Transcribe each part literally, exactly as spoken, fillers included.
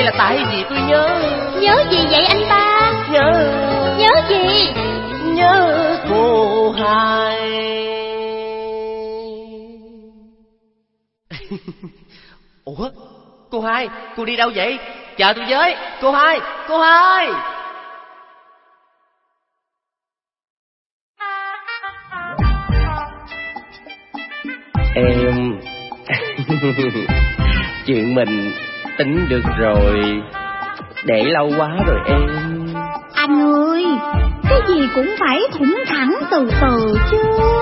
là tại vì tôi nhớ. Nhớ gì vậy anh ba? Nhớ. Nhớ gì? Nhớ cô Hai. Ủa, cô Hai, cô đi đâu vậy? Chờ tôi với. Cô Hai, cô Hai. Em chuyện mình tính được rồi. Để lâu quá rồi em. Anh ơi, cái gì cũng phải thủng thẳng từ từ chứ.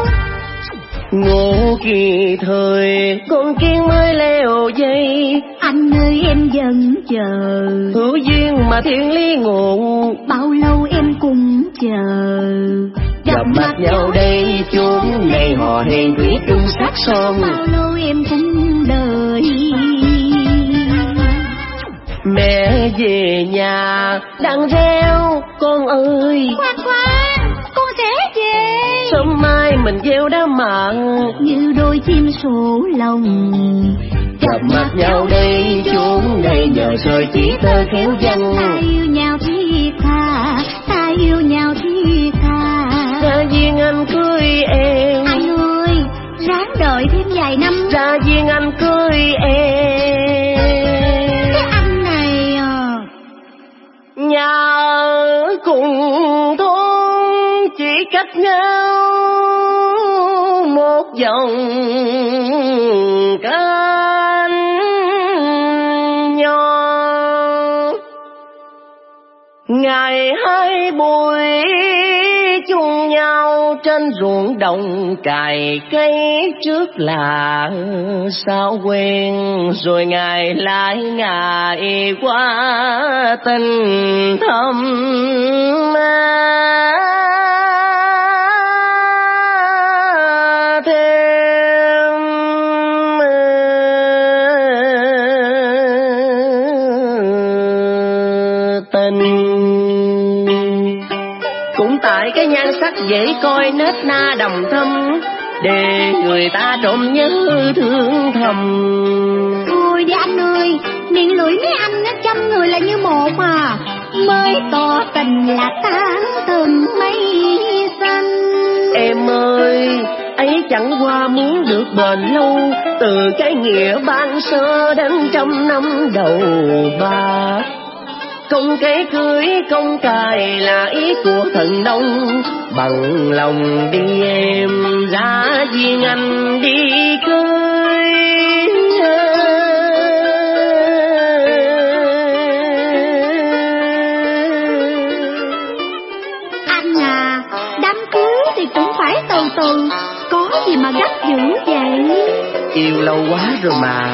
Ngô kỳ thời con kiến mới leo dây. Anh ơi em vẫn chờ. Hữu duyên mà thiên lý ngộ. Bao lâu em cũng chờ. Gặp mặt nhau đây chốn này họ hẹn thủy chung sắc son. Bao lâu em cũng đợi. Mẹ về nhà đang reo con ơi. Khoan khoan, con sẽ về. Sớm mai mình gieo đám mạng như đôi chim sổ lòng. Gặp mặt nhau đây chốn này nhờ trời chỉ tơ khéo văn. Ta yêu nhau thiết tha, ta yêu nhau thiết tha. Ra duyên anh cưới em. Anh ơi, ráng đợi thêm vài năm. Ra duyên anh cưới em. Cái anh này à. Nhà cùng thôn chỉ cách nhau một dòng cánh nho. Ngày hai buổi chung nhau trên ruộng đồng cày cây trước là sao quen. Rồi ngày lại ngày qua tình thâm cái nhan sắc dễ coi nết na đầm thâm để người ta trộm nhớ thương thầm. Thôi đi anh ơi, miệng lưỡi mấy anh á trăm người là như một à. Mới tỏ tình là tán từng mây xanh. Em ơi, ấy chẳng qua muốn được bền lâu. Từ cái nghĩa ban sơ đến trăm năm đầu bạc. Công kế cưới công cài là ý của thần nông. Bằng lòng đi em ra duyên anh đi cưới. Anh à, đám cưới thì cũng phải từ từ. Có gì mà gấp dữ vậy? Yêu lâu quá rồi mà.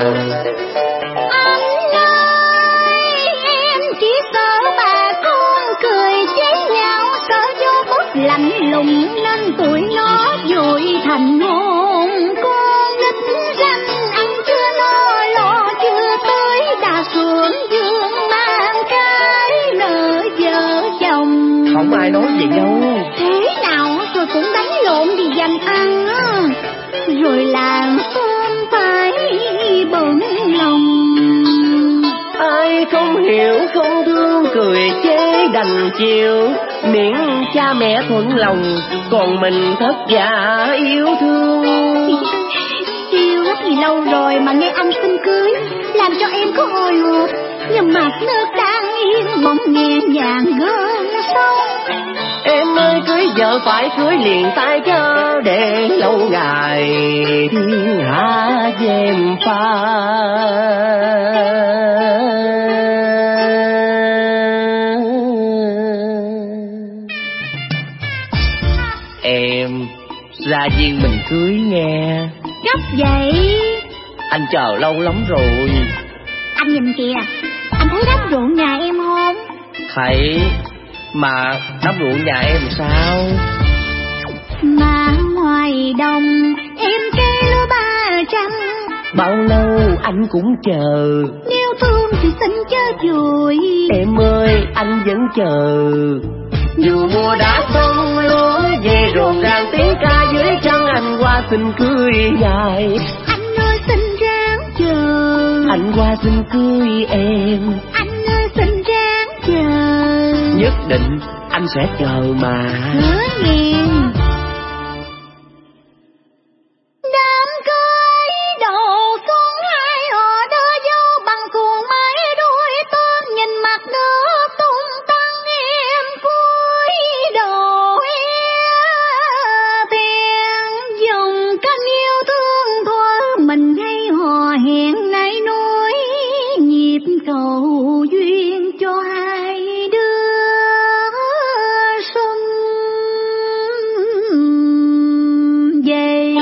Lạnh lùng nên tuổi nó vội thành hôn. Con nít ranh ăn chưa no lo chưa tới. Đã xuống dương mang cái nợ vợ chồng. Không ai nói gì đâu. Thế nào rồi cũng đánh lộn vì dành ăn á. Rồi làng xóm phải bận lòng. Ai không hiểu không thương cười chế đành chịu. Miễn cha mẹ thuận lòng còn mình thất vả yêu thương. Yêu rất gì lâu rồi mà nghe anh xin cưới làm cho em có hồi hộp. Nhưng mặt nước đang yên bỗng nghe nhàng gơn sóng. Em ơi cưới vợ phải cưới liền tay cho để lâu ngày thiên hạ dèm pha. Em ra duyên mình cưới nghe. Gấp vậy? Anh chờ lâu lắm rồi. Anh nhìn kìa, anh thấy đám ruộng nhà em không? Thấy. Mà đám ruộng nhà em sao? Mà ngoài đồng em cây lúa ba trăm. Bao lâu anh cũng chờ. Nếu thương thì xin chớ vội. Em ơi anh vẫn chờ. Dù mùa đã xong lúa về rộn ràng tiếng ca dưới trăng. Anh qua xin cưới dài. Anh ơi xin ráng chờ. Anh qua xin cưới em. Anh chờ. Nhất định anh sẽ chờ mà. Hứa nghiền. Đám cưới đầu xuân hai họ đưa dâu bằng cuồng máy đuôi tôm, nhìn mặt nước tung tăng em cúi đầu tiền dùng canh yêu thương thuở mình gây hò hẹn nảy nối nhịp cầu duyên cho hai đứa xuân về.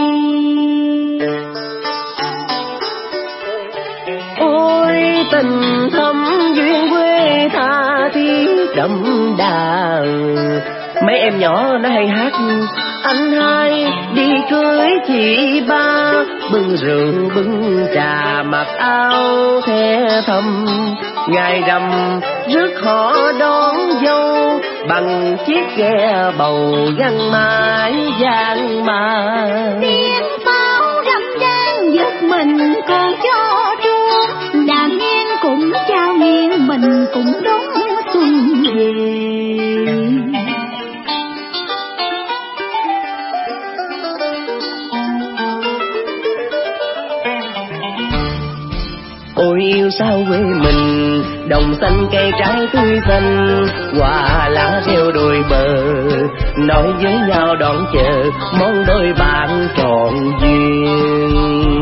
Ôi tình thâm duyên quê tha thiết đậm đà. Mấy em nhỏ nó hay hát: anh hai đi cưới chị ba, bưng rượu bưng trà mặc áo the thầm, ngày rằm rước họ đón dâu bằng chiếc ghe bầu gắn mái vàng mà. Tiếng pháo râm ran giật mình còn cho chuông, đàn nghiêng cũng trao nghiêng mình cũng đón xuân về. Ôi yêu sao quê mình, đồng xanh cây trái tươi xanh, hoa lá rêu đôi bờ, nói với nhau đón chờ mong đôi bạn trọn duyên.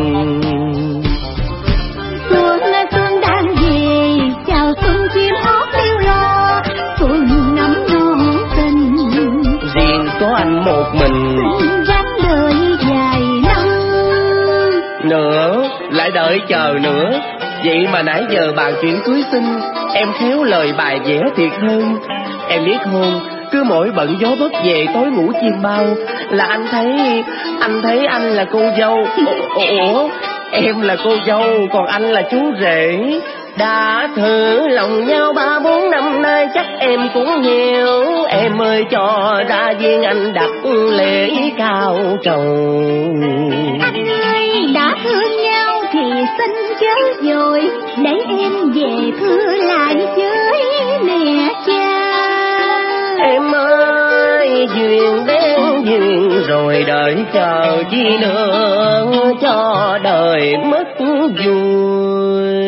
Xuân xuân đang về, chào xuân chim hót liêu lo, xuân nắm non tình. Riêng có anh một mình, ráng đời dài năm nữa lại đợi chờ nữa. Vậy mà nãy giờ bàn chuyện cưới xin, em khéo lời bài vẽ thiệt hơn. Em biết không, cứ mỗi bận gió bớt về tối ngủ chim bao là anh thấy anh thấy anh là cô dâu. Ủa, em là cô dâu còn anh là chú rể. Đã thử lòng nhau ba bốn năm nay chắc em cũng hiểu. Em ơi cho ra duyên anh đặt lễ cao trầu. anh ơi đã thương nhau thì xin chớ vội, để em về thưa lại với mẹ cha. Em ơi duyên đến duyên rồi, đợi chờ chi nữa cho đời mất vui.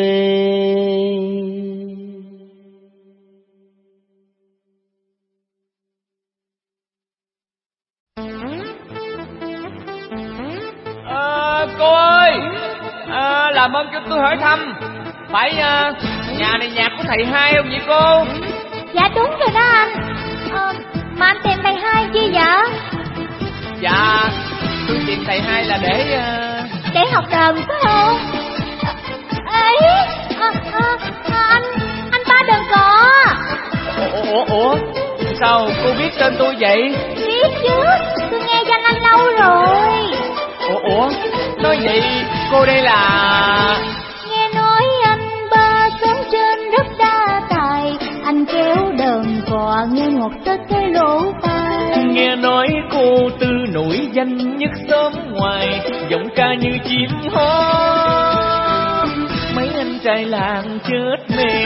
À, cô ơi, à, làm ơn cho tôi hỏi thăm, phải à, nhà này nhà của thầy hai không vậy cô? Dạ đúng rồi đó anh. Ờ, mà anh tìm thầy hai chi vậy? Dạ, tôi tìm thầy hai là để à... để học đờn phải không? Ấy, à, à, à, anh anh ba đờn cò. Ủa, ủa, ủa, sao cô biết tên tôi vậy? Biết chứ, tôi nghe danh anh lâu rồi. Ủa, ủa, nói vậy cô đây là... Nghe nói anh ba sống trên rất đa tài, anh kéo đờn cò nghe ngọt tới cái lỗ tai. Nghe nói cô Tư nổi danh nhất xóm ngoài, giọng ca như chim hót, mấy anh trai làng chết mê.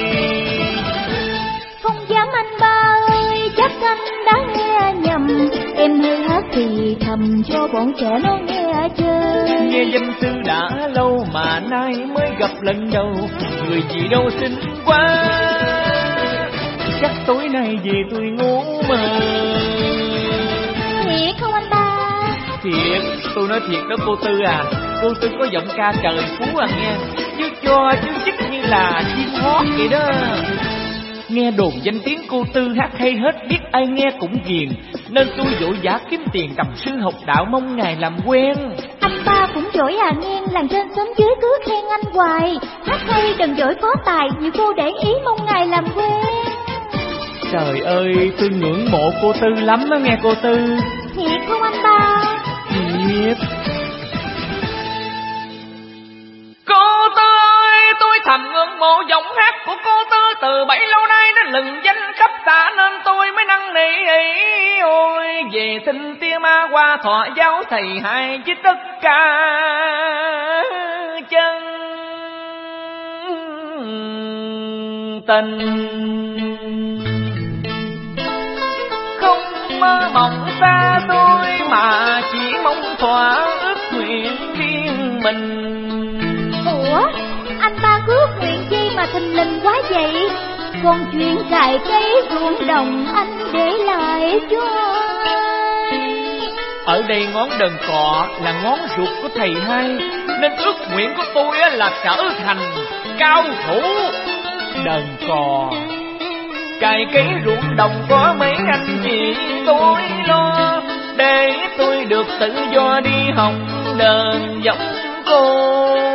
Không dám anh ba ơi, chắc anh đã nghe nhầm, em hơi hát thì thầm cho bọn trẻ nó nghe chơi. Nghe danh sư đã lâu mà nay mới gặp lần đầu, người chị đâu xinh quá, chắc tối nay về tôi ngủ mơ. Thiệt không anh ba? Thiệt, tôi nói thiệt đó cô Tư à, cô Tư có giọng ca trời phú à nghe, chứ cho chứ chích như là chim hót vậy đó. Nghe đồn danh tiếng cô Tư hát hay hết, biết ai nghe cũng ghiền, nên tôi vội vã kiếm tiền tập sư học đạo mong ngài làm quen. Anh ba cũng giỏi à nghe, làng trên xóm dưới cứ khen anh hoài, hát hay đừng giỏi có tài, nhiều cô để ý mong ngài làm quen. Trời ơi, tôi ngưỡng mộ cô Tư lắm đó nghe cô Tư. Thiệt không anh ba? Thiệt. Cô Tư ơi, tôi thầm ngưỡng mộ giọng hát của cô Tư từ bấy lâu nay, nó lừng danh khắp xã nên tôi mới năn nỉ. Ôi về xin tia ma qua thọ giáo thầy hai với tất cả chân tình. Không mơ mộng xa tôi mà chỉ mong thỏa ước nguyện riêng mình. Ủa, anh ba ước nguyện chi mà thình lình quá vậy? Còn chuyện cày cấy ruộng đồng anh để lại cho ai? Ở đây ngón đờn cò là ngón ruột của thầy hai, nên ước nguyện của tôi là trở thành cao thủ đờn cò. Cày cấy ruộng đồng có mấy anh chị tôi lo, để tôi được tự do đi học đờn giống cô.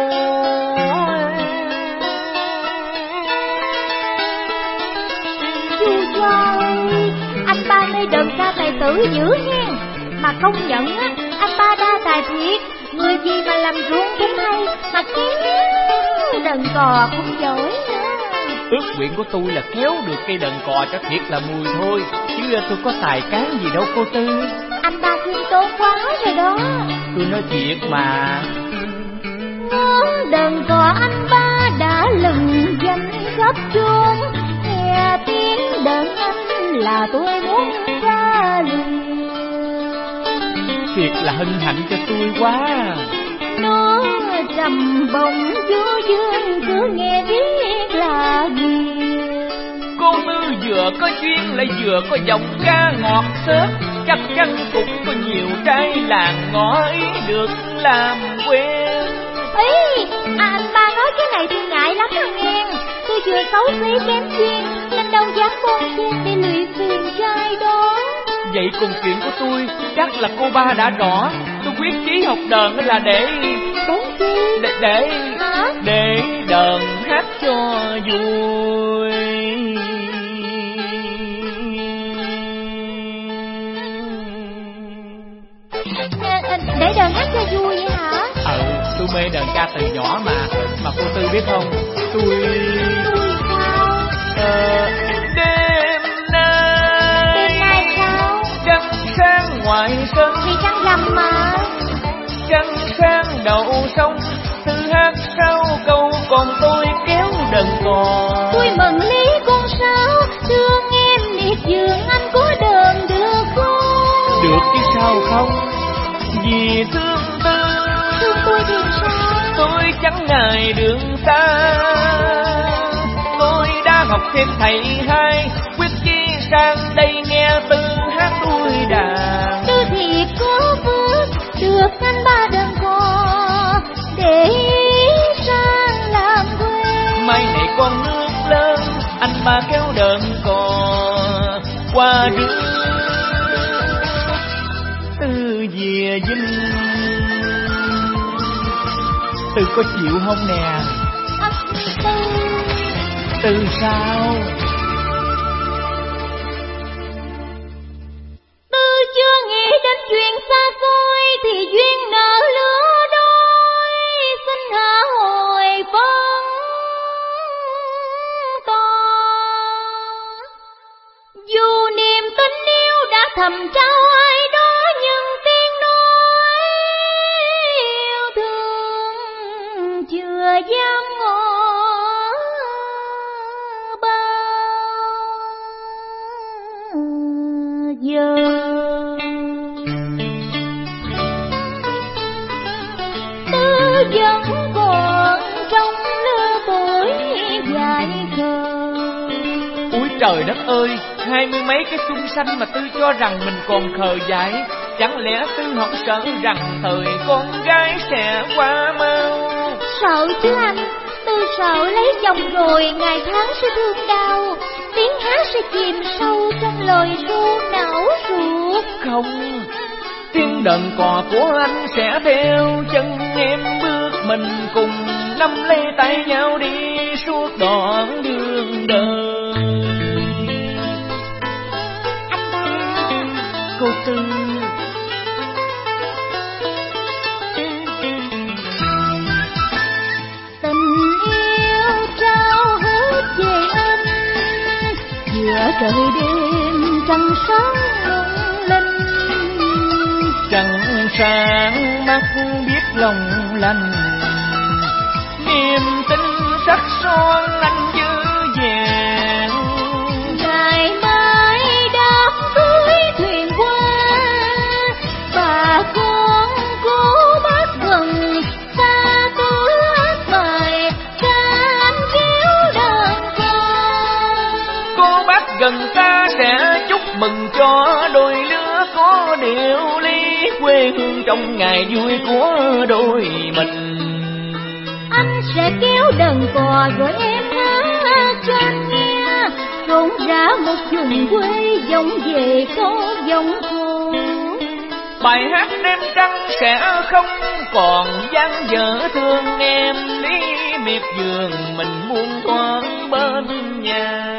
Anh ba nơi đờn ca tài tử dữ nha. Mà công nhận á, anh ba đa tài thiệt. Người gì mà làm ruộng cũng hay, mà kéo đờn cò cũng giỏi nữa. Ước nguyện của tôi là kéo được cây đờn cò cho thiệt là mùi thôi, chứ tôi có tài cán gì đâu cô Tư. Anh ba khiêm tốn quá rồi đó. Tôi nói thiệt mà. Ngón đờn cò anh ba đã lừng danh khắp chốn, nghe tiếng đờn anh là tôi muốn ra liền. Thiệt là hân hạnh cho tôi quá. Nó trầm bồng vô dương cứ nghe biết là ghiền. Cô Tư vừa có duyên lại vừa có giọng ca ngọt xớt, chắc chắn cũng có nhiều trai làng ngõ ý được làm quen. Ý, à, anh ba nói cái này tôi ngại lắm à nghe. Tôi vừa xấu xí kém duyên nên đâu dám bon chen để lụy phiền trai đó. Vậy cùng chuyện của tôi chắc là cô ba đã rõ. Tôi quyết chí học đờn là để Để chi? Để để Hả? Để đờn hát cho vui. Để đờn hát cho vui vậy hả? Ừ, tôi mê đờn ca từ nhỏ mà. Mà cô Tư biết không, tôi Tôi sao? Ờ, đêm nay Đêm nay sao? trăng sáng ngoài sân, Vì trăng rằm mà. trăng sáng đầu sông, thư hát sau câu còn tôi kéo đờn cò. Tôi mừng lý con sáo, thương em miệt vườn anh có đờn được không? Được chứ sao không, vì thương Tư. Thương tôi thì sao? Tôi chẳng ngại đường xa, tôi đã học thêm thầy hai, quyết chí sang đây nghe Tư hát tôi đàn. Tư thiệt có phước, được anh ba đờn cò, để sang làm quê. Mai này con nước lớn, anh ba kéo đờn cò qua rước Tư về Vinh. Tư có chịu không nè? À, Tư... Tư sao? Tư chưa nghĩ đến chuyện xa xôi thì duyên nợ lứa đôi, xin hạ hồi phân to. Dù niềm tình yêu đã thầm trao ai đó, nhưng tiếng nói yêu thương chưa dám ngỏ bao giờ. Tư vẫn còn trong lứa tuổi dài khờ. Úi trời đất ơi, hai mươi mấy cái xuân xanh mà Tư cho rằng mình còn khờ dại. Chẳng lẽ Tư không sợ rằng thời con gái sẽ qua mau? Sợ chứ anh. Tư sợ lấy chồng rồi ngày tháng sẽ thương đau, tiếng hát sẽ chìm sâu trong lời ru não ruột. Không, tiếng đờn cò của anh sẽ theo chân em bước mình cùng, nắm lấy tay nhau đi suốt đoạn đường đời. Anh ba. Cô Tư. Tình yêu trao hết về anh, giữa trời đêm trăng sáng lung linh. Trăng sáng mắt biết lòng lành, niềm tin sắc son anh giữ về. trong ngày vui của đôi mình. Anh sẽ kéo đờn cò rồi em hát cho anh nghe, rộn rã một vùng quê giống về có giống thôn. Bài hát đêm trăng sẽ không còn dang dở thương em, lý miệt vườn mình muôn con bên nhau.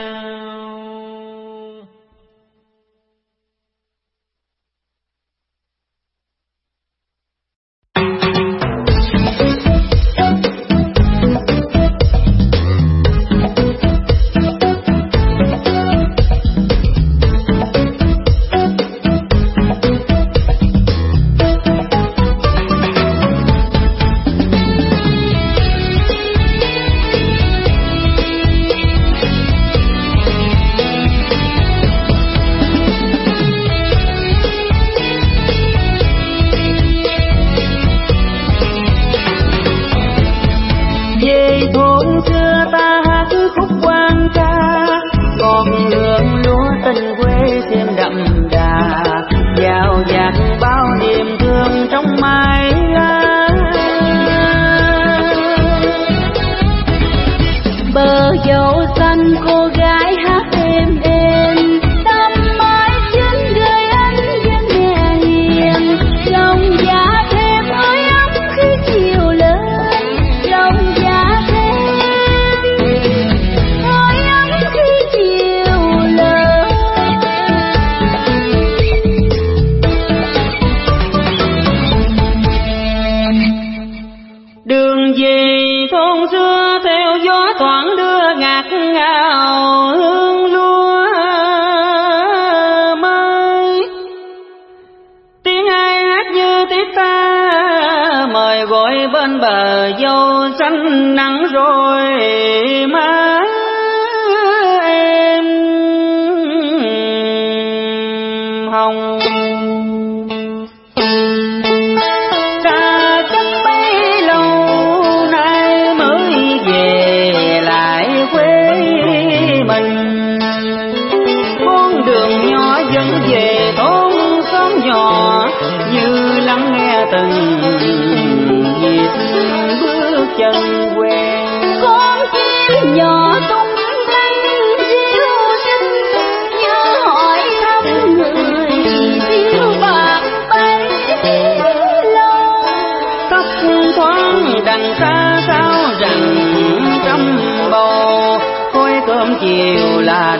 Chiều là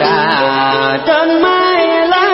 đà trên mái lá.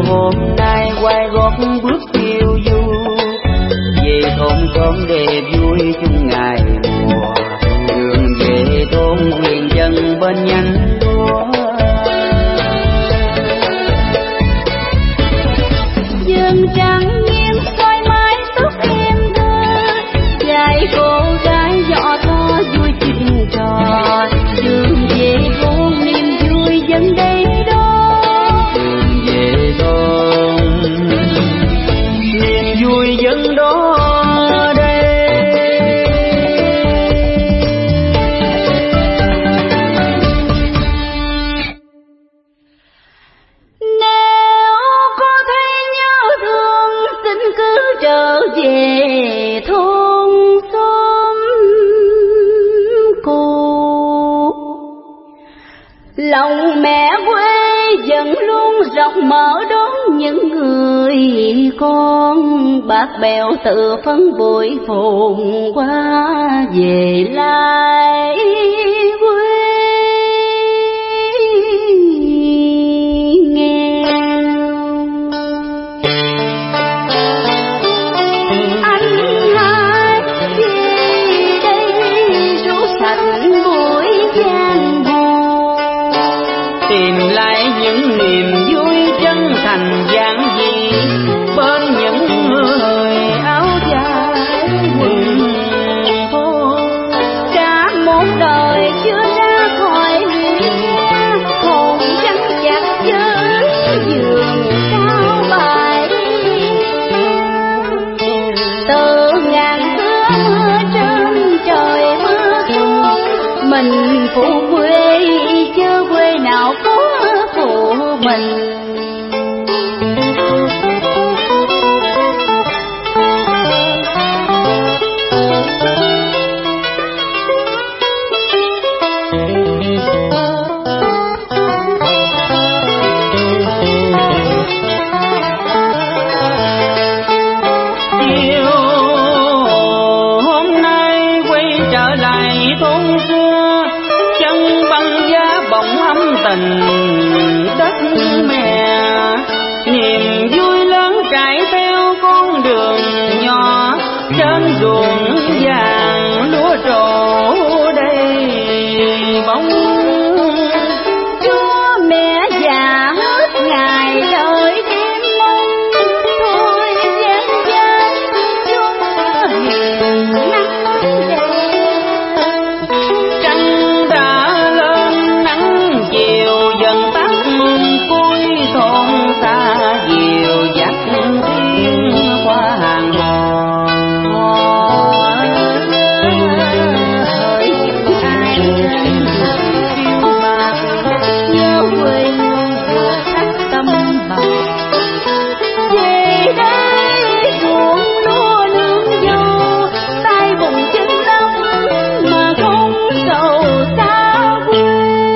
hôm nay quay gót bước phiêu du về thôn xóm để vui chung ngày mùa. Đường về thôn huyền dân bên nhánh lúa, dương trắng nghiêm soi mái tóc em thơ, dạy cô gái dọ thơ vui chuyện trò. Đường về thôn niềm vui dân đây đó, đường về thôn niềm vui dân đó. Về thôn xóm cô, lòng mẹ quê vẫn luôn rộng mở đón những người con. Bác bèo từ phấn bụi phồn qua về lại quê tìm lại những niềm vui chân thành giản dị bên những người áo dài quần phố. Cả một đời chưa ra khỏi lũy hồn gắn chặt với giường cao bài. Từ ngàn xưa mưa trên trời mưa xuống, mình phụ quê chớ quê nào có phụ mình. Chiều hôm nay quay trở lại thôn xưa, chân băng giá bỗng ấm tình đất mẹ. Niềm vui lớn trải theo con đường nhỏ, trên ruộng vàng lúa trổ đầy bóng. Chúa mẹ già hết ngày đợi đêm mong, thôi gian gian Chúa hiền nắng đẹp. Trăng đã lên nắng chiều dần tắt, cuối thôn xa diều dắt tiếng qua hàng hò. Hỡi ai trên phiêu bạc, nhớ quê hương vừa thắt tâm bạc. Về đây ruộng lúa nương dâu, tay bụng chân đông mà không sầu xa quê.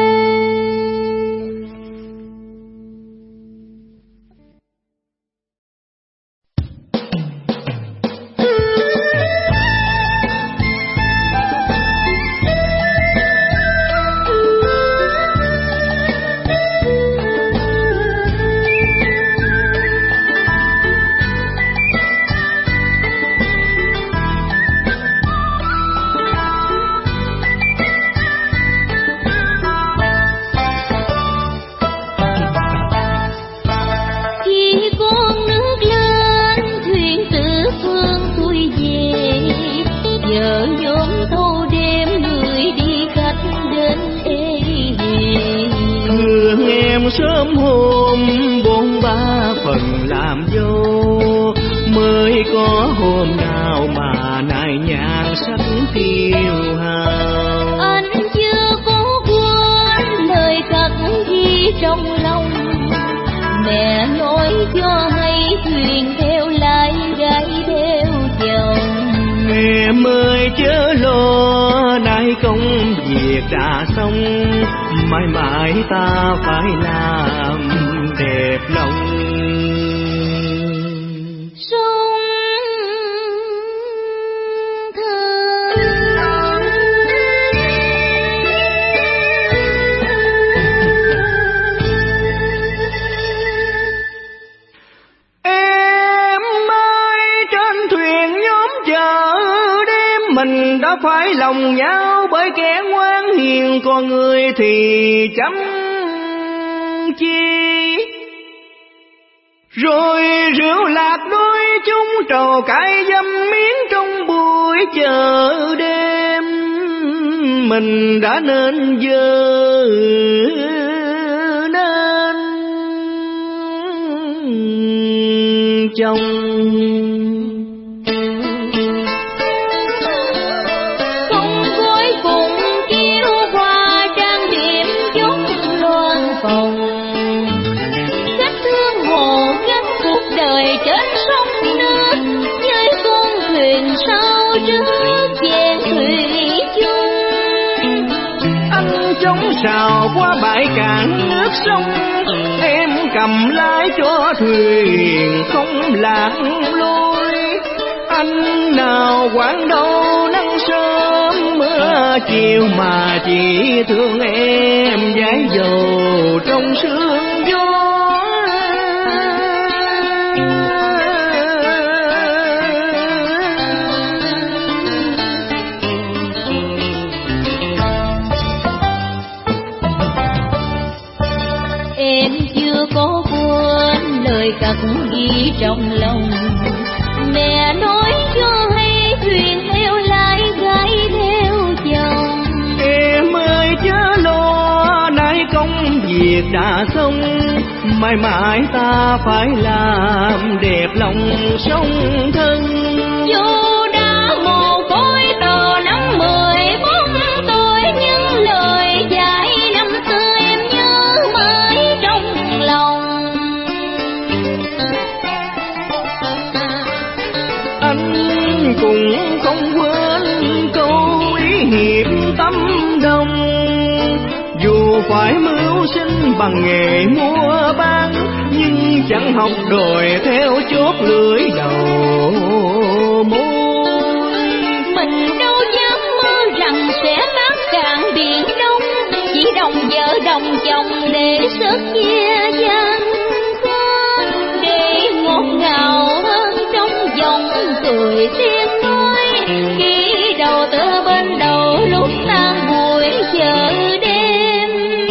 Khi con nước lên thuyền từ phương xuôi về, giờ nhóm thâu đêm người đi khách đến ê hề. Thương em sớm hôm bốn ba phần làm dâu, mới có hôm nào mà nay nhàn sắc tiêu hao. Anh chưa có quên lời khắc ghi trong lòng, mẹ nói cho hay thuyền theo lái gái theo chồng. Em ơi chớ lo, nay công việc đã xong, mãi mãi ta phải làm đẹp lòng. Sông thơ mình đã phải lòng nhau bởi kẻ ngoan hiền, còn người thì chăm chi. Rồi rượu lạc đôi chúng trầu cãi dâm miếng trong buổi chợ đêm, mình đã nên dơ nên chồng. Không cuối cùng kêu qua trang điểm chúc loan phòng, cách thương hồ gắn cuộc đời trên sông nước, với con thuyền sau trước về thủy chung. Anh chống sào qua bãi cạn nước sông, em cầm lái cho thuyền không lạc lối. Anh nào quản đâu nắng sớm mưa chiều, mà chỉ thương em dãi dầu trong sương gió. Em chưa có quên lời cất ghi trong lòng, mẹ nói cho hay thuyền theo lái gái theo chồng. Em ơi chớ lo, nay công việc đã xong, mãi mãi ta phải làm đẹp lòng song thân. Dù đã mồ côi tờ năm mười bốn tuổi, nhưng lời dạy năm xưa em nhớ mãi trong lòng. Anh cũng không quên câu ý hiệp tâm đồng, dù phải mưu sinh bằng nghề mua bán, nhưng chẳng học đòi theo chốt lưỡi đầu môi. Mình đâu dám mơ rằng sẽ bán cạn biển Đông, chỉ đồng vợ đồng chồng để sức chia gian khó, để ngọt ngào hơn trong dòng cười tiếng nói, khi đầu tựa bên đầu lúc tan buổi chợ đêm.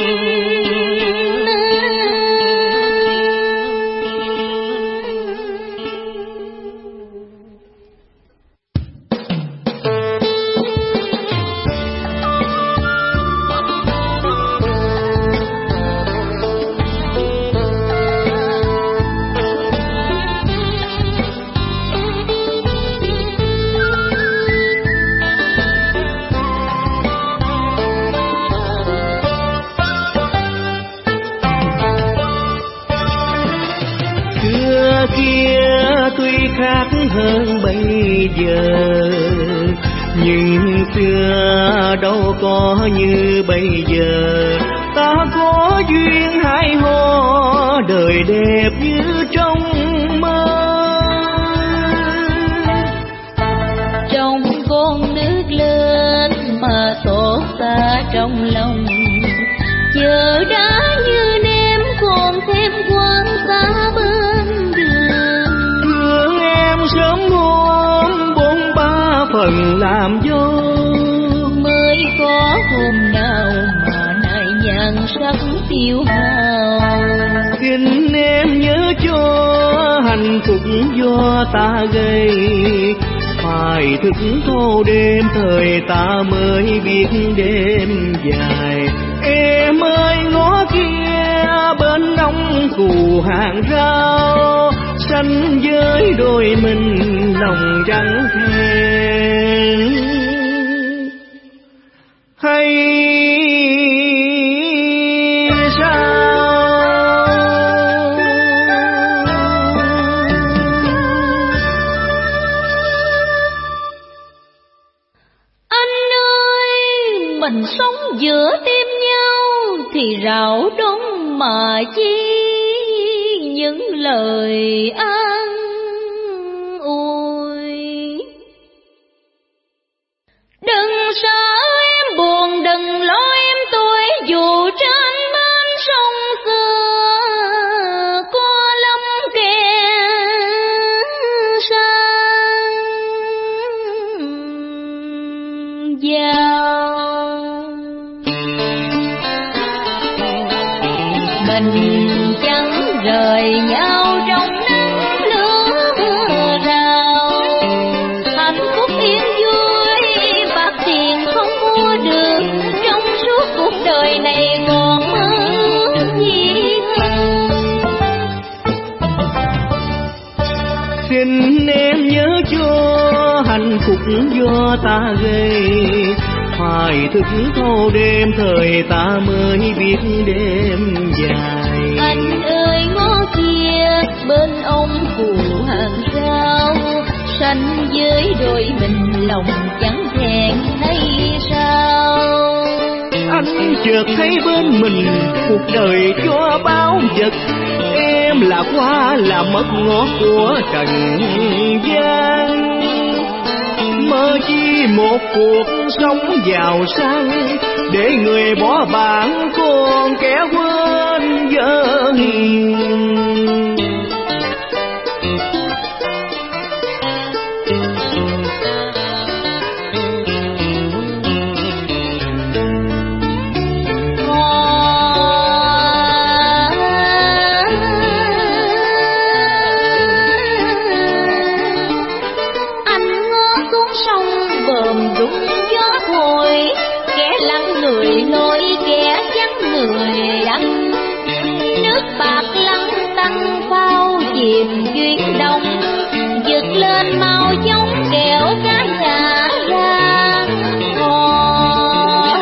Xưa kia tuy khác hơn bây giờ, nhưng xưa đâu có như bây giờ. Ta có duyên hai hò, đời đẹp như trong mơ. Trong con nước lớn mà tổ ta trong lòng, giờ đã như ném còn thêm quan xa bên đường. Thương em sớm hôm bốn ba phần làm dâu, Mới có hôm nào mà nay nhan sắc tiêu hao. xin em nhớ cho hạnh phúc do ta gây, phải thức thâu đêm thời ta mới biết đêm dài. Em ơi ngó kia bên đông cù hàng rau, xanh với đôi mình lòng trắng thẹn. Hay mình sống giữa tim nhau thì rào đông mà chi những lời an ủi. Đừng sợ em buồn, đừng lo em tuổi, dù trên bên sông xưa có lắm kẻ sang. xin em nhớ cho hạnh phúc do ta gây, phải thức thâu đêm thời ta mới biết đêm dài. Anh ơi ngó kia bên ông phù hàng sao, sanh với đôi mình lòng chẳng thẹn hay sao. Anh chợt thấy bên mình cuộc đời cho bao vật, em là hoa là mất ngót của trần gian. Mơ chi một cuộc sống giàu sang, để người bỏ bạn còn kẻ quên vợ hiền. Duyên đông giật lên mau giống kẹo cá nhà ra hò.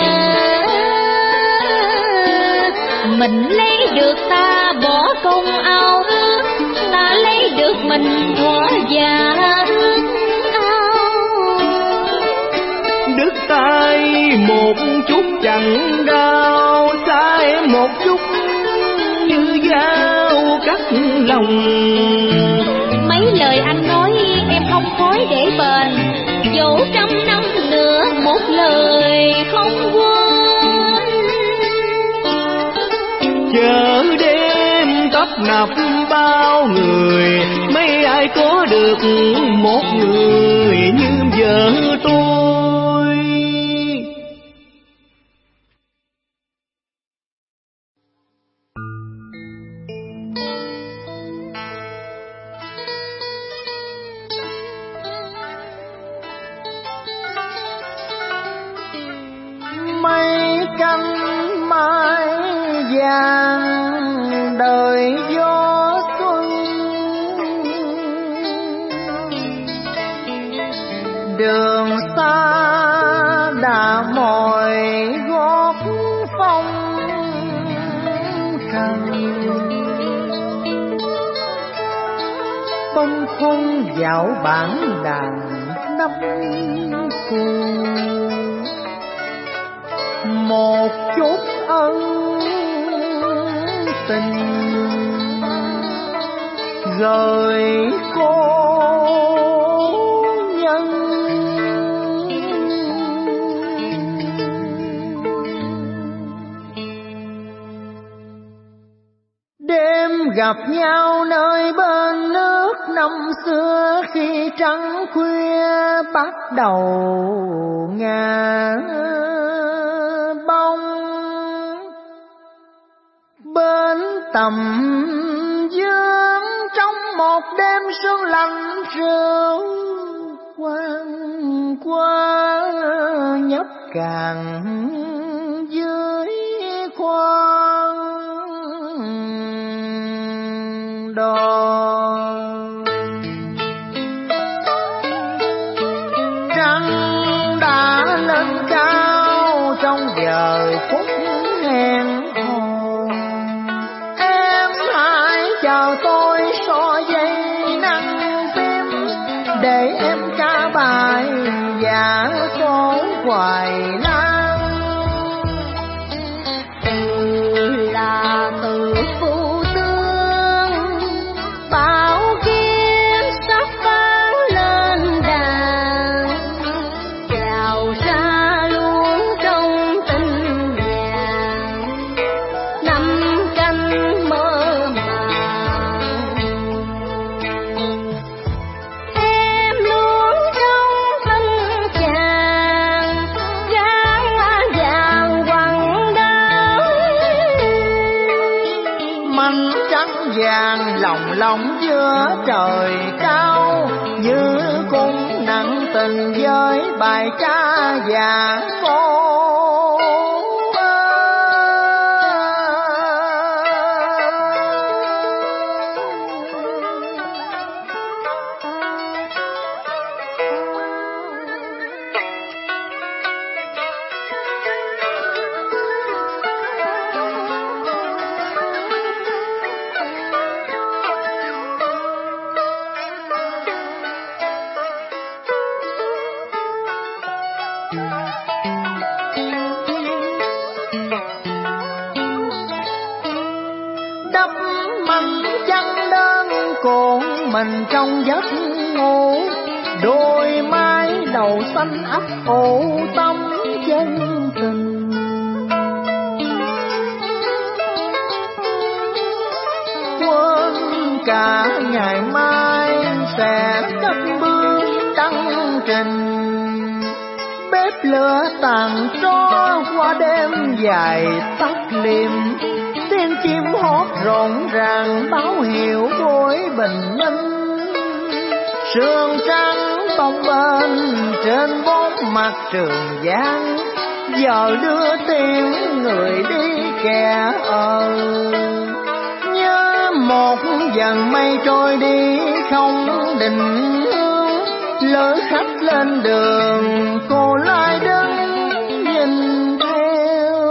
Mình lấy được ta bỏ công ao ước, ta lấy được mình thỏa già ước ao. Đứt tay một chút chẳng đau, xa em một chút như dao cắt lòng. Mấy lời anh nói em không khói để bền, dẫu trăm năm nữa một lời không quên. Chờ đêm tấp nập bao người, mấy ai có được một người như vợ tôi. Cánh mai vàng đời gió xuân, đường xa đã mỏi gót phong trần. Bâng khuâng dạo bản đàn năm cũ, một chút ân tình gửi cô nhân. Đêm gặp nhau nơi bên nước năm xưa, khi trăng khuya bắt đầu ngả bóng. Bên tầm dương trong một đêm sương lạnh rượu quang qua nhấp càng dưới khoang đò. Trăng đã lên cao trong giờ phút hẹn hò, em hãy chờ tôi so dây nắng tim, để em ca bài và số hoài lan. Là từ phụ tương bao kiếm sắp vang lên đàn, chào xa luôn trong tình nhàn năm canh mơ màng. Em luôn trong tâm chàng gắng vàng quăng đắng, Manh trắng vàng lồng lộng giữa trời cao, như cung nặng tình với bài ca và cô. cồn mình trong giấc ngủ, đôi mái đầu xanh ấp ủ tâm chân tình. Quên cả ngày mai sẽ cất bước đăng trình, bếp lửa tàn tro qua đêm dài tắt liệm, tiếng chim hót rộn ràng báo hiệu buổi bình minh. Sương trắng bồng bềnh trên bốn mặt Trường Giang, giờ đưa tiếng người đi kẻ ở. Nhớ một dần mây trôi đi không định hướng, lỡ khách lên đường cô lại đứng nhìn theo.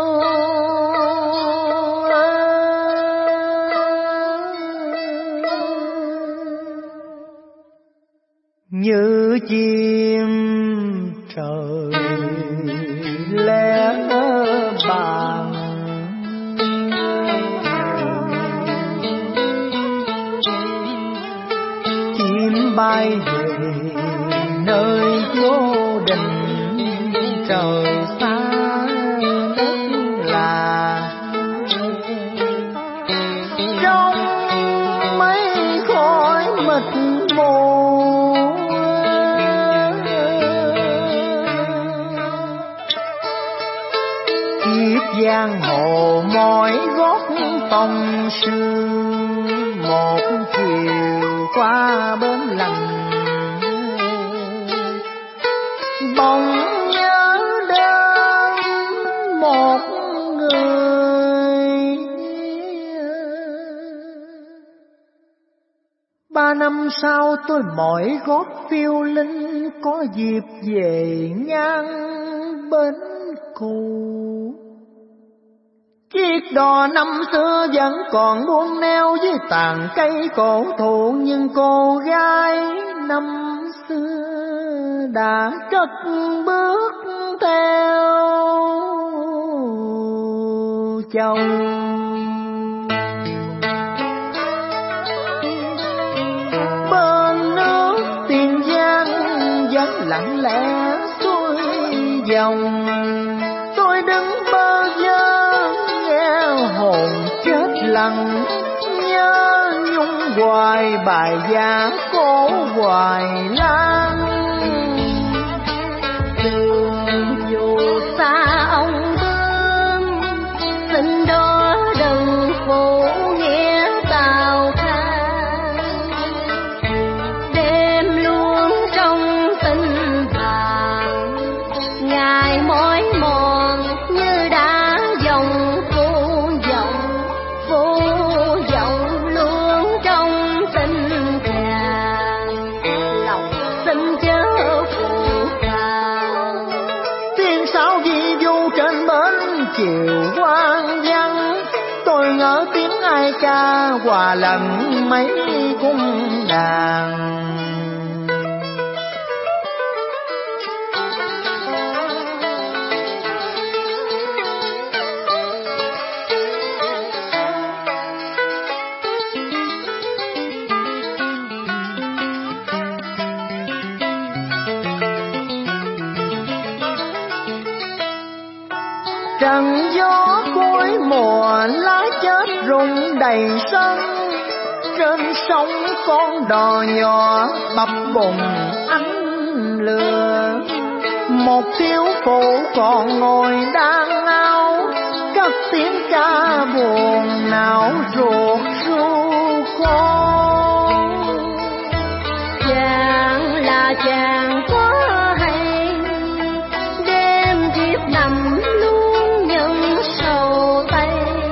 Như chim trời lẻ bàng, chim bay về nơi vô định, trời xa đất là trong mấy khói mịt mù. Giang hồ mỏi gót tông sương, một chiều qua bến lành bỗng nhớ đến một người. Ba năm sau tôi mỏi gót phiêu linh, có dịp về ngang bến cũ. Chiếc đò năm xưa vẫn còn buông neo với tàn cây cổ thụ, nhưng cô gái năm xưa đã cất bước theo chồng. Bên nước Tiền Giang vẫn lặng lẽ xuôi dòng, tôi đứng bơ vơ hồn chết lặng, nhớ nhung hoài bài giá cổ Hoài Lan. Đường dù xa ông bướm, xin đó đừng phụ nghĩa tào than, đêm luôn trong tình vàng, ngày mỏi mòn như đã dòng chiều quang vắng. Tôi ngỡ tiếng ai ca hòa lẫn mấy cung đàn. Trần gió cuối mùa lá chết rụng đầy sân, trên sông con đò nhỏ bập bùng ánh lửa. Một thiếu phụ còn ngồi đang áo, cất tiếng ca buồn não ruột ru con. Chàng là chàng có hay, đêm kiếp nằm luôn những sầu tay.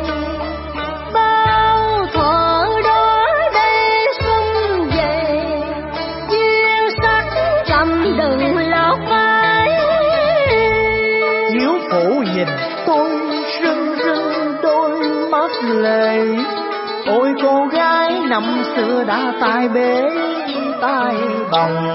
Bao thuở đó đây xuân về, duyên sắc trầm đừng lọt vai. Thiếu phụ nhìn tôi rưng rưng đôi mắt lệ, ôi cô gái năm xưa đã tai bế tai bồng.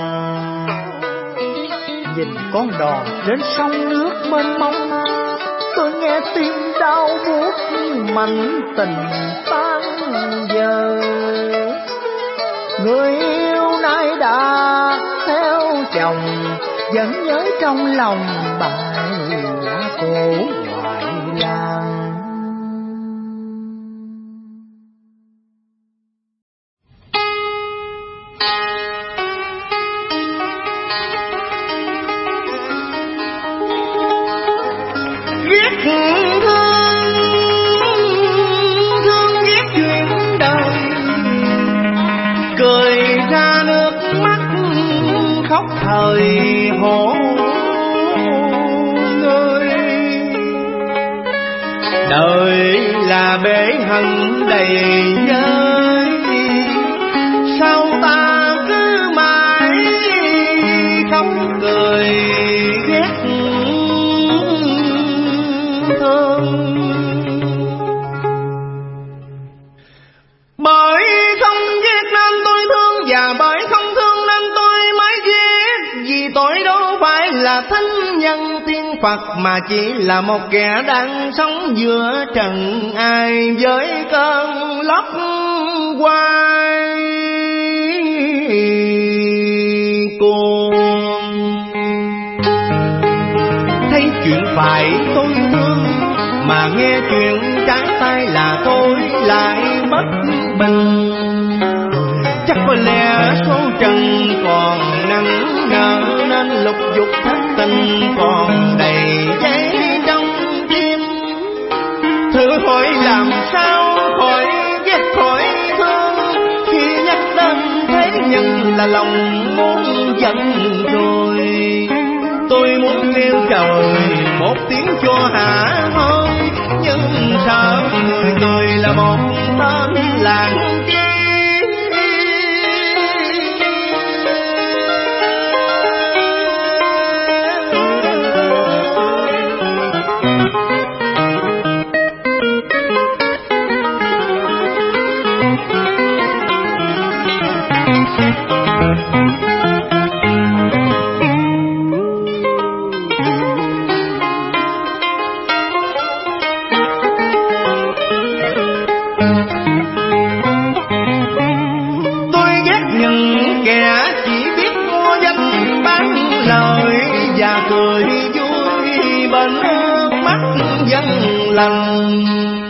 Nhìn con đò trên sông nước mênh mông, tôi nghe tim đau buốt mảnh tình tan dở. Người yêu nay đã theo chồng, vẫn nhớ trong lòng bài lá cổ ngoại làng. Ghét thương, thương ghét chuyện đời, cười ra nước mắt khóc thời hổ người. Đời là bể hận đầy nhớ, sao ta cứ mãi khóc cười ghét thương. Bởi không ghét nên tôi thương, và bởi không thương nên tôi mới ghét. Vì tôi đâu phải là thánh nhân tiên Phật, mà chỉ là một kẻ đang sống giữa trần ai với cơn lốc quay cuồng. Thấy chuyện phải tôi thương, mà nghe chuyện trái tay là tôi lại bất bình. Chắc có lẽ số trần còn nặng nợ, nên lục dục thất tình còn đầy giấy trong tim. Thử hỏi làm sao khỏi ghét khỏi thương, khi nhắc đến thế nhân là lòng muốn giận rồi. Tôi muốn kêu trời một tiếng cho hả hơi, nhưng sợ người cười là một tên làng kia. Cười vui bên nước mắt dân lành,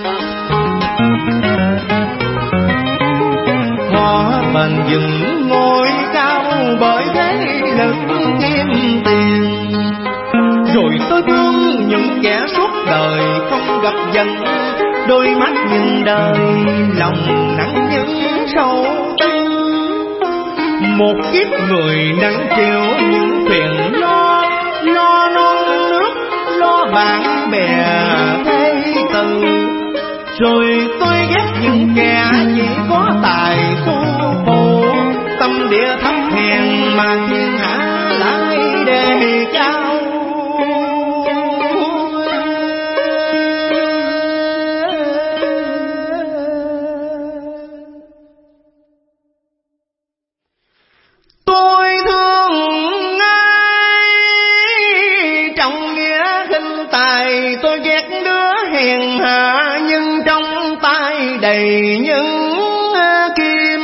hoa bền vững ngôi cao bởi thế lực kiếm tiền. Rồi tôi thương những kẻ suốt đời không gặp dần, đôi mắt nhìn đời lòng nặng những sâu tư. Một kiếp người nắng chiều những phiền lo, lo non nước, lo bạn bè thế từ. Rồi tôi ghét những kẻ chỉ có tài xu phù, tâm địa thấp hèn mà thiên hạ lại đề cao. Đầy những kim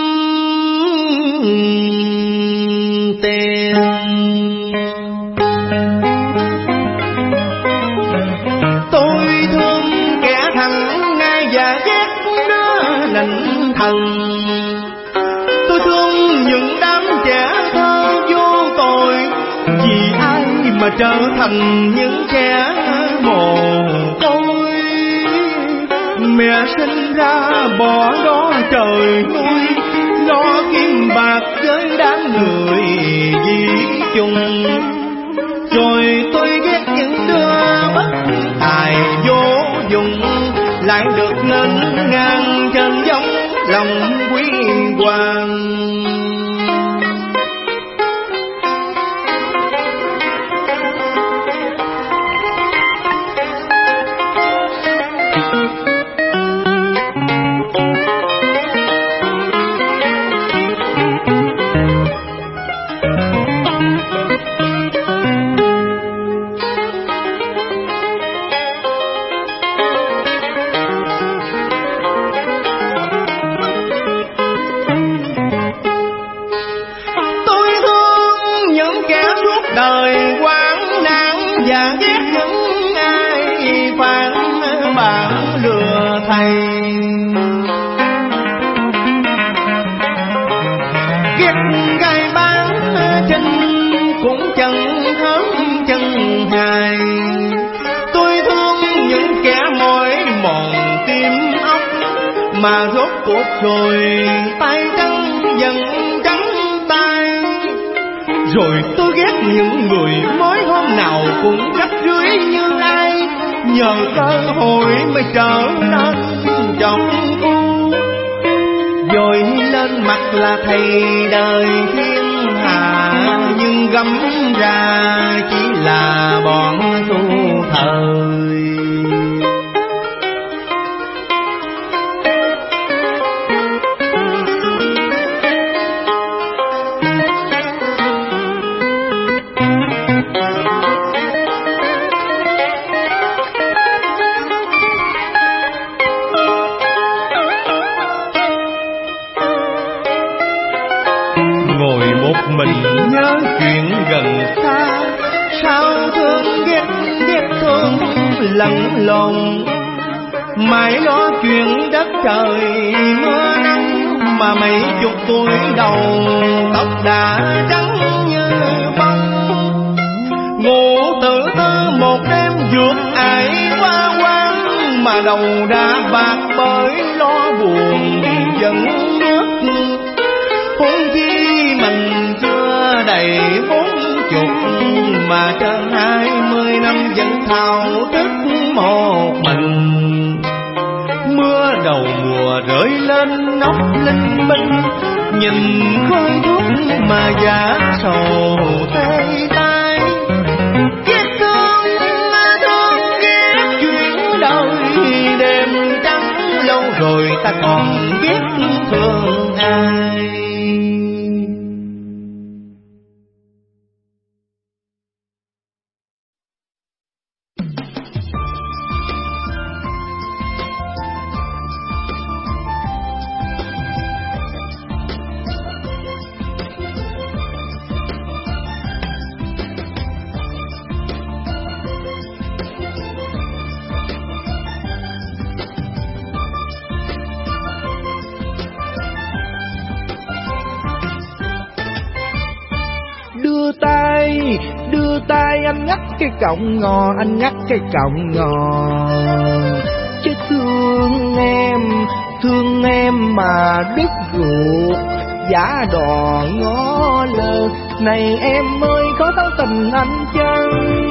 tiền, tôi thương kẻ thằng ngay và ghét đứa nịnh thần. Tôi thương những đám trẻ thơ vô tội, vì ai mà trở thành những kẻ mồ côi. Mẹ sinh ra bỏ đó trời nuôi, lo kiếm bạc với đám người vì chung. Rồi tôi ghét những đứa bất tài vô dụng, lại được lên ngang trên giống lòng quý hoàng. ghét gai bán chân cũng chẳng thấm chân hài. Tôi thương những kẻ mỏi mòn tim óc, mà rốt cuộc rồi tay trắng dần trắng tay. Rồi tôi ghét những người mới hôm nào cũng rách rưới như ai, nhờ cơ hội mới trở nên chồng cu. Rồi lên mặt là thầy đời thiên hạ, nhưng gấm ra chỉ là bọn tu thời. Mình nhớ chuyện gần xa, sao thương ghét ghét thương lẫn lộn. Mãi lo chuyện đất trời mưa nắng, mà mấy chục tuổi đầu tóc đã trắng như bông. Ngủ tự tư một đêm vượt ải qua quang, mà đầu đã bạc bởi lo buồn giận nước. Huống chi mình chưa đầy bốn chục, mà trên hai mươi năm vẫn thao thức một mình. Mưa đầu mùa rơi lên nóc linh minh, nhìn khói thuốc mà giá sầu tê tai. Ghét thương thương ghét chuyện đời đêm trắng, lâu rồi ta còn biết thương ai. Đưa tay, đưa tay anh ngắt cái cọng ngò, anh ngắt cái cọng ngò. Chứ thương em, thương em mà đứt ruột, giả đò ngó lơ. Này em ơi có thấu tình anh chăng?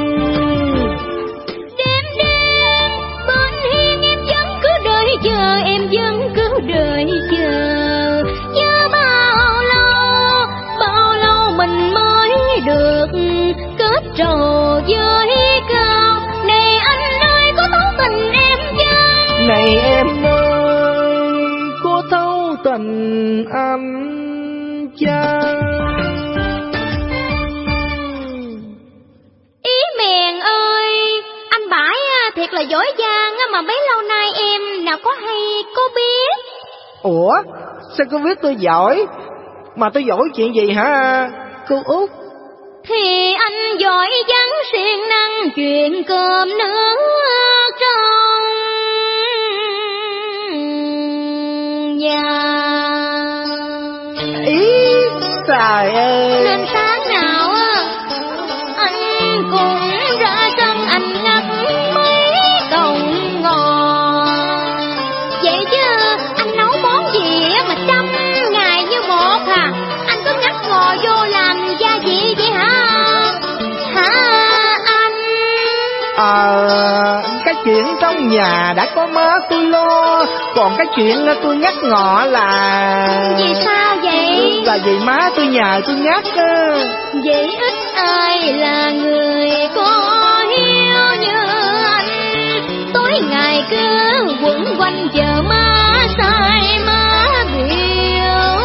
Đêm đêm bên hiên em vẫn cứ đợi chờ, em vẫn cứ đợi chờ. Chờ bao lâu, bao lâu mình mới được kết trò với cao. Này anh ơi có thấu tình em chăng? Này em ơi có thấu tình anh chăng? Ý mèn ơi, anh Bãi thiệt là giỏi giang mà mấy lâu nay em nào có hay có biết. Ủa sao cô biết tôi giỏi? Mà tôi giỏi chuyện gì hả cô Út? Thì anh giỏi văn siêng năng chuyện cơm nước trong nhà. Ý trời ơi. Nên sáng nào anh cũng ra sân anh ngắt mấy cọng ngò. Vậy chứ anh nấu món gì mà trăm ngày như một hả? Anh cứ ngắt ngò vô làm gia vị vậy hả? Hả anh? Ờ, cái chuyện trong nhà đã có má tôi lo, còn cái chuyện tôi ngắt ngọ là... Vì sao vậy? Là vì má tôi nhờ tôi ngắt á. Vậy ít ai là người có hiếu như anh, tối ngày cứ quẩn quanh chờ má sai má biểu.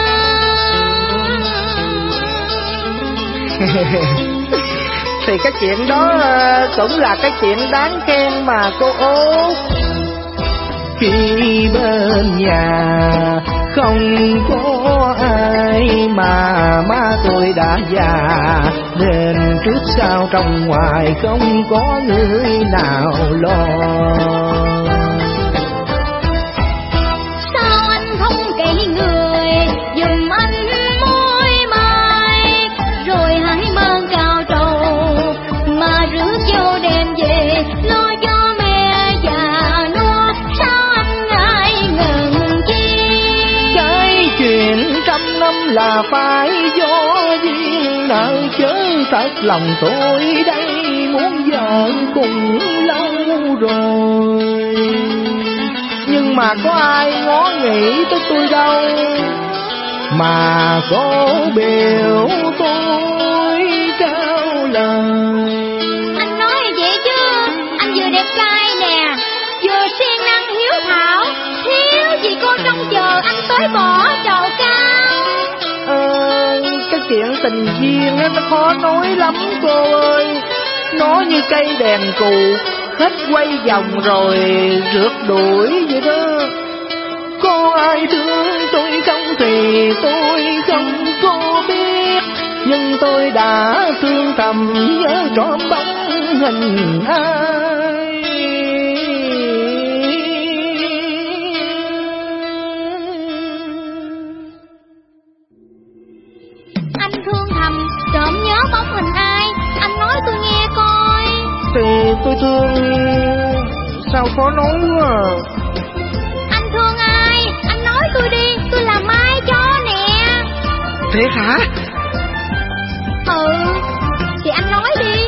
Thì cái chuyện đó cũng là cái chuyện đáng khen mà cô Út. Khi bên nhà không có ai mà má tôi đã già, nên trước sau trong ngoài không có người nào lo. Sao anh không kể người giùm anh mua năm là phải do duyên nợ, chớ thật lòng tôi đây muốn vợ cùng lâu rồi. Nhưng mà có ai ngó nghĩ tới tôi đâu, mà có biểu tôi cao lời. Anh nói vậy chứ, anh vừa đẹp trai nè, vừa siêng năng hiếu thảo, thiếu gì cô trông chờ anh tới bỏ trầu cao. Ờ, cái chuyện tình duyên á nó khó nói lắm cô ơi. Nó như cây đèn cù, hết quay vòng rồi rượt đuổi vậy đó. Có ai thương tôi không thì tôi không có biết, nhưng tôi đã thương thầm nhớ trọn bóng hình ai. Anh thương thầm trộm nhớ bóng hình ai, anh nói tôi nghe coi. Thì tôi thương, sao khó nói quá à. Anh thương ai, anh nói tôi đi, tôi làm mai cho nè. Thiệt hả? Ừ, thì anh nói đi.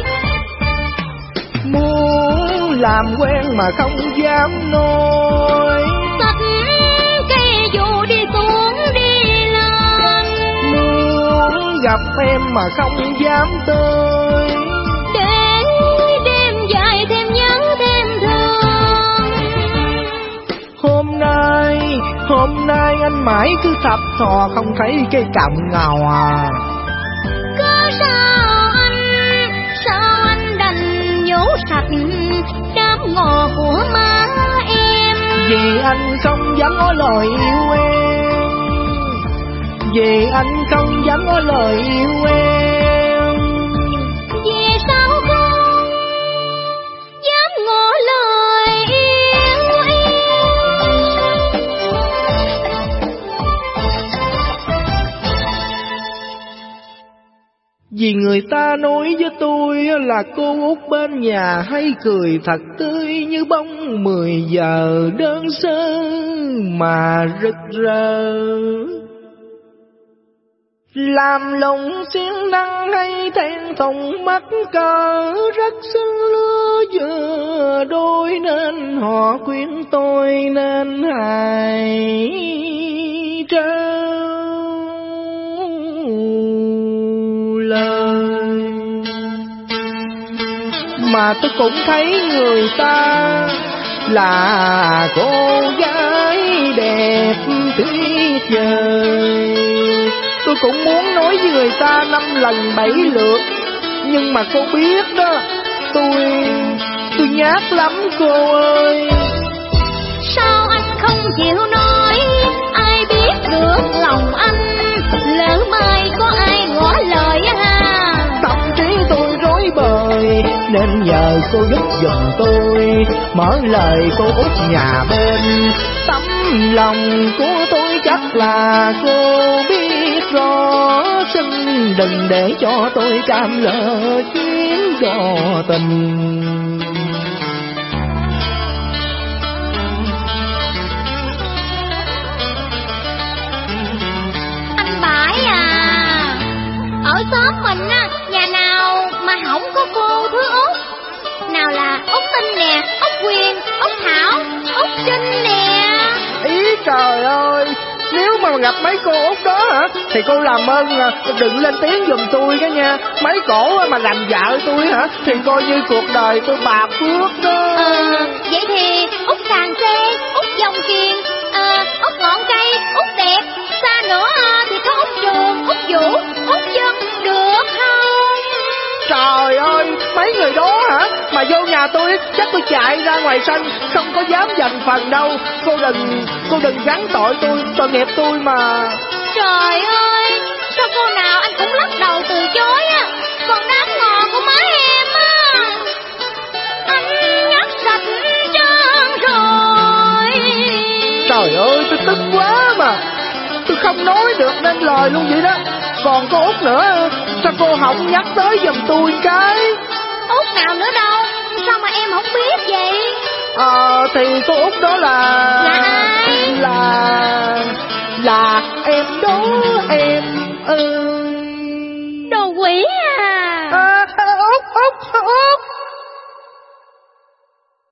Muốn làm quen mà không dám nói, Xách cây dù đi xuống đi lên. muốn gặp em mà không dám tới, Để đêm dài thêm nhớ thêm thương. hôm nay, hôm nay anh mãi cứ thập thò không thấy cây cằm ngào à. Có sao anh, sao anh đành nhổ sạch đám ngò của má em. Vì anh không dám nói lời yêu em, vì anh không dám nói lời yêu em. Vì sao không dám ngỏ lời yêu em. Vì người ta nói với tôi là cô út bên nhà hay cười thật tươi như bóng mười giờ đơn sơ mà rực rỡ. Làm lòng siêng năng hay thẹn thùng mắt cờ rất xứng lứa vừa đôi, nên họ khuyên tôi nên hãy trao lời. Mà tôi cũng thấy người ta là cô gái đẹp tuyệt vời, tôi cũng muốn nói với người ta năm lần bảy lượt, nhưng mà cô biết đó, tôi tôi nhát lắm cô ơi. Sao anh không chịu nói, ai biết được lòng anh, lỡ mai có ai ngỏ lời ha. Tâm trí tôi rối bời nên nhờ cô giúp giùm tôi, mở lời cô út nhà bên. Tấm lòng của tôi chắc là cô biết rõ, xin đừng để cho tôi cam lỡ chuyến đò tình. Anh Bãi à, ở xóm mình á, nhà nào mà không có cô thứ Út. Nào là Út Tinh nè, Út Quyền, Út Thảo, Út Trinh nè. Ý trời ơi, nếu mà gặp mấy cô út đó hả, thì cô làm ơn đừng lên tiếng giùm tôi cái nha. Mấy cổ mà làm vợ tôi hả, thì coi như cuộc đời tôi bạc phước đó. Ờ, vậy thì Út Sàn Xê, Út Dòng Kiền, à, Út Ngọn Cây, Út Đẹp. Xa nữa à, thì có Út Trường, Út Vũ, Út Dân, được không? Trời ơi, mấy người đó hả, mà vô nhà tôi chắc tôi chạy ra ngoài sân, không có dám giành phần đâu. Cô đừng, cô đừng gắn tội tôi, tội nghiệp tôi mà. Trời ơi, sao cô nào anh cũng lắc đầu từ chối á. Còn đám ngò của má em á, anh nhắc sạch trơn rồi. Trời ơi, tôi tức quá mà, tôi không nói được nên lời luôn vậy đó. Còn cô út nữa, sao cô không nhắc tới giùm tôi cái? Út nào nữa đâu, sao mà em không biết vậy? Ờ, thì cô út đó là... Là ai? Là... Là